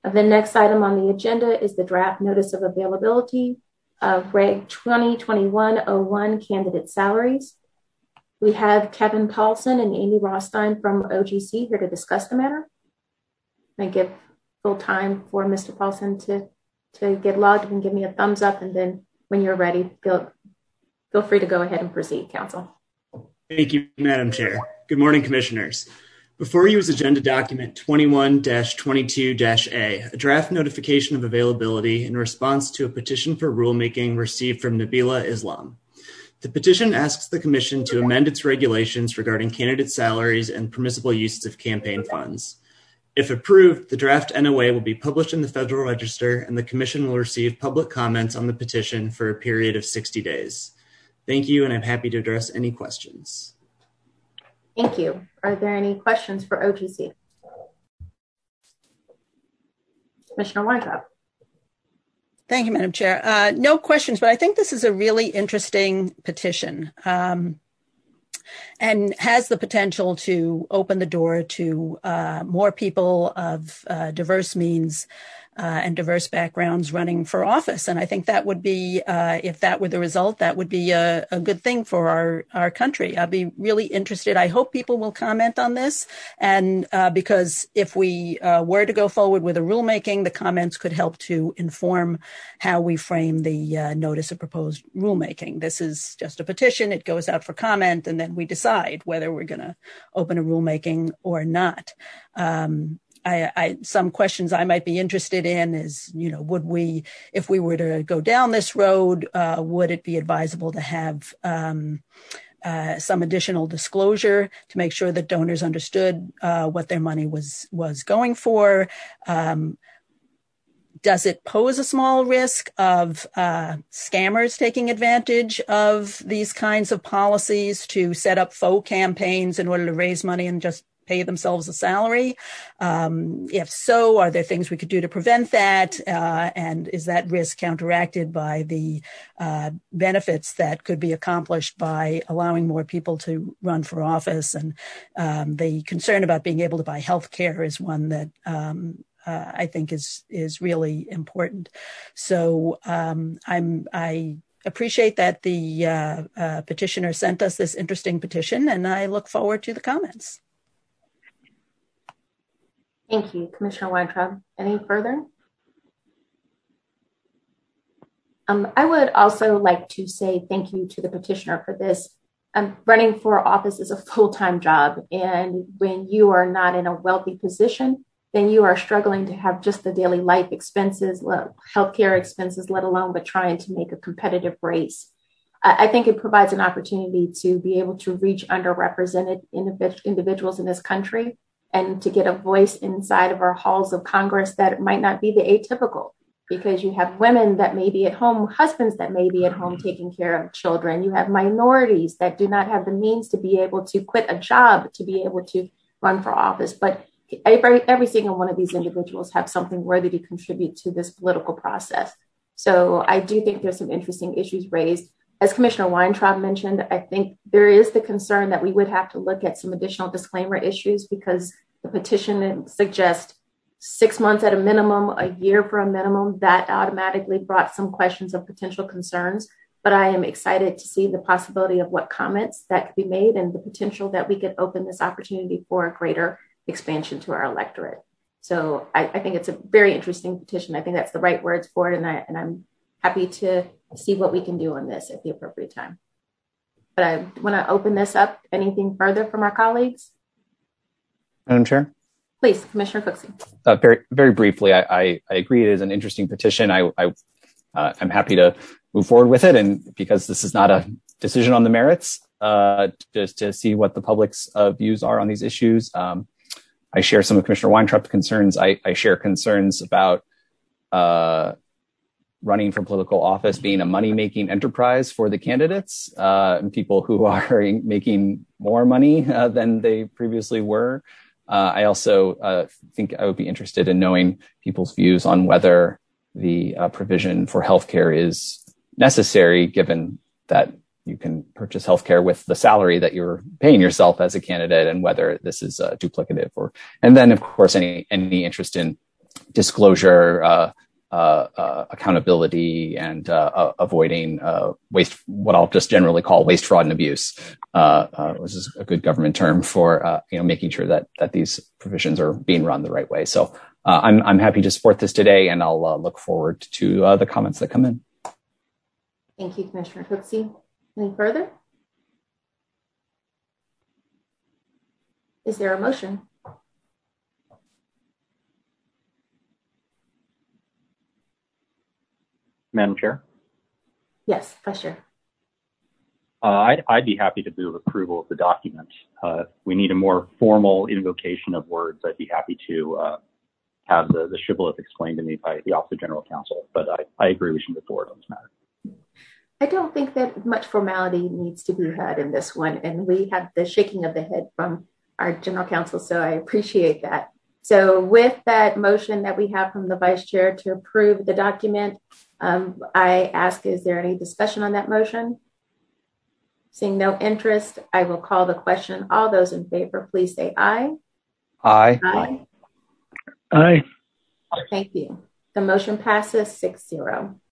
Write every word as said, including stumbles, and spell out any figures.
The next item on the agenda is the draft notice of availability of Reg twenty twenty-one oh one candidate salaries. We have Kevin Paulson and Amy Rothstein from O G C here to discuss the matter. I give full time for Mister Paulson to, to get logged and give me a thumbs up, and then when you're ready, feel, feel free to go ahead and proceed, Council. Thank you, Madam Chair. Good morning, Commissioners. Before you is Agenda Document twenty-one dash twenty-two dash A, a draft notification of availability in response to a petition for rulemaking received from Nabila Islam. The petition asks the Commission to amend its regulations regarding candidate salaries and permissible uses of campaign funds. If approved, the draft N O A will be published in the Federal Register, and the Commission will receive public comments on the petition for a period of sixty days. Thank you, and I'm happy to address any questions. Thank you. Are there any questions for O G C? Commissioner Weintraub. Thank you, Madam Chair. Uh, no questions, but I think this is a really interesting petition um, and has the potential to open the door to uh, more people of uh, diverse means Uh, and diverse backgrounds running for office. And I think that would be, uh, if that were the result, that would be a, a good thing for our, our country. I'd be really interested. I hope people will comment on this. And uh, because if we uh, were to go forward with a rulemaking, the comments could help to inform how we frame the uh, notice of proposed rulemaking. This is just a petition. It goes out for comment, and then we decide whether we're going to open a rulemaking or not. Um, I, I, some questions I might be interested in is, you know, would we, if we were to go down this road, uh, would it be advisable to have um, uh, some additional disclosure to make sure that donors understood uh, what their money was was going for? Um, does it pose a small risk of uh, scammers taking advantage of these kinds of policies to set up faux campaigns in order to raise money and just pay themselves a salary? Um, if so, are there things we could do to prevent that? Uh, and is that risk counteracted by the uh, benefits that could be accomplished by allowing more people to run for office? And um, the concern about being able to buy health care is one that um, uh, I think is is really important. So um, I'm I appreciate that the uh, uh, petitioner sent us this interesting petition, and I look forward to the comments. Thank you, Commissioner Weintraub. Any further? Um, I would also like to say thank you to the petitioner for this. Um, running for office is a full-time job, and when you are not in a wealthy position, then you are struggling to have just the daily life expenses, healthcare expenses, let alone but trying to make a competitive race. I think it provides an opportunity to be able to reach underrepresented individuals in this country, and to get a voice inside of our halls of Congress that might not be the atypical, because you have women that may be at home, husbands that may be at home taking care of children. You have minorities that do not have the means to be able to quit a job to be able to run for office. But every, every single one of these individuals have something worthy to contribute to this political process. So I do think there's some interesting issues raised. As Commissioner Weintraub mentioned, I think there is the concern that we would have to look at some additional disclaimer issues, because the petition suggests six months at a minimum, a year for a minimum. That automatically brought some questions of potential concerns. But I am excited to see the possibility of what comments that could be made and the potential that we could open this opportunity for a greater expansion to our electorate. So I, I think it's a very interesting petition. I think that's the right words for it. And, I, and I'm happy to see what we can do on this at the appropriate time. But I want to open this up. Anything further from our colleagues? Madam Chair? Please, Commissioner Cooksey. Uh, very, very briefly, I, I, I agree it is an interesting petition. I, I, uh, I'm happy to move forward with it. And because this is not a decision on the merits, uh, just to see what the public's uh, views are on these issues. Um, I share some of Commissioner Weintraub's concerns. I, I share concerns about uh, running for political office being a money-making enterprise for the candidates uh, and people who are making more money uh, than they previously were. Uh, I also uh, think I would be interested in knowing people's views on whether the uh, provision for healthcare is necessary, given that you can purchase healthcare with the salary that you're paying yourself as a candidate, and whether this is uh, duplicative. Or, and then, of course, any any interest in disclosure, uh, uh, uh, accountability, and uh, uh, avoiding uh, waste, what I'll just generally call waste, fraud, and abuse, uh, uh, which is a good government term for uh, you know making sure that that these provisions are being run the right way. So uh, I'm I'm happy to support this today, and I'll uh, look forward to uh, the comments that come in. Thank you, Commissioner Cooksey. Any further? Is there a motion? Madam Chair? Yes, Vice Chair. Uh, I'd, I'd be happy to move approval of the document. Uh, we need a more formal invocation of words. I'd be happy to uh, have the, the shibboleth explained to me by the Office of General Counsel, but I, I agree we should move forward on this matter. I don't think that much formality needs to be had in this one, and we have the shaking of the head from our General Counsel, so I appreciate that. So with that motion that we have from the Vice Chair to approve the document, um, I ask, is there any discussion on that motion? Seeing no interest, I will call the question. All those in favor, please say aye. Aye. Aye. Aye. Thank you. The motion passes six zero.